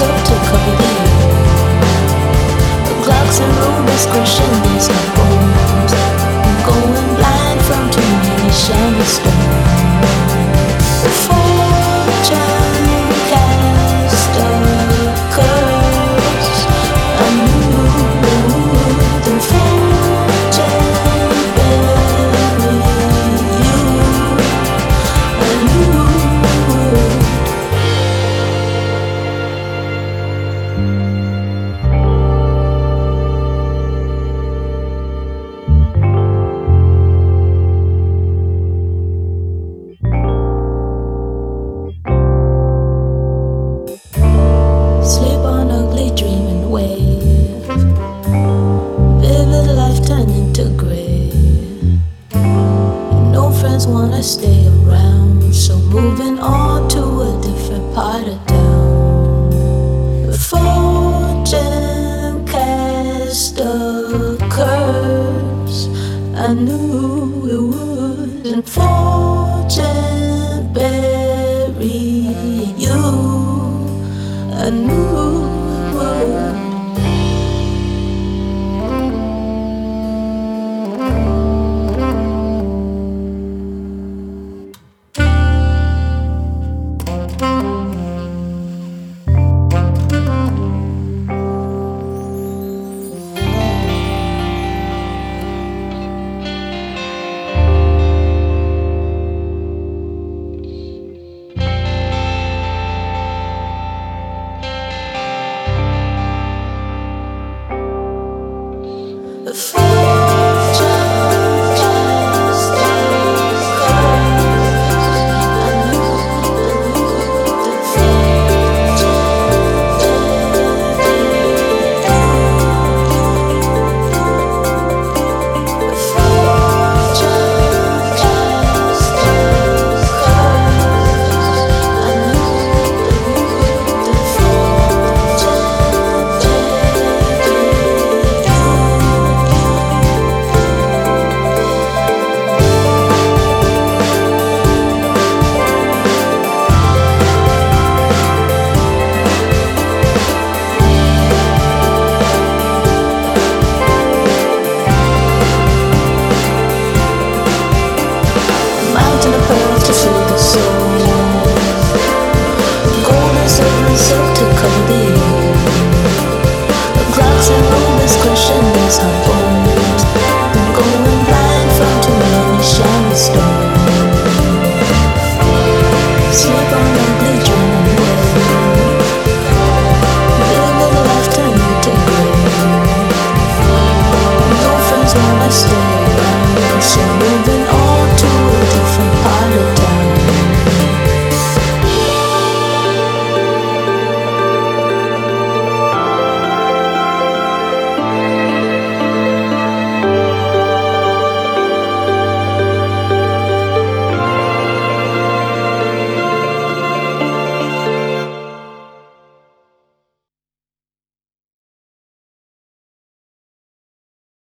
silk to cover the clocks and rumors cushions and bones. I'm going blind from too many shiny stones. Fortune cast a curse. I knew the fortune bury you. I knew. Sleep on ugly dream and wave. Vivid life turn into gray. No friends wanna stay around, so moving on to a different part of town. Fortune cast a curse. I knew it would, and fortune bury you. I knew it would. The fortune cast a curse. I knew the fortune bury you. The fortune cast a curse. I knew the fortune bury you. Mountain of pearls to soothe the soul. Gold and silver and silk to cover the air. Clocks and rumors cushions on bones. I'm going blind from too many shiny stones. Sleep on ugly dream away. Vivid life turn into gray. No friends wanna stay around, so moving